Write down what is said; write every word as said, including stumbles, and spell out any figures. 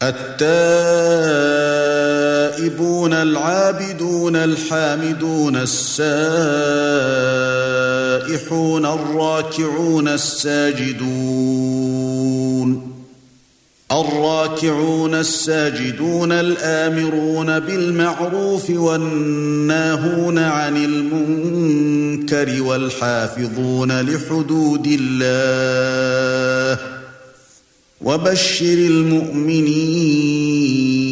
التائبون العابدون الحامدون السائحون الراكعون الساجدون الراكعون الساجدون الآمرون بالمعروف والناهون عن المنكر والحافظون لحدود الله وبشر المؤمنين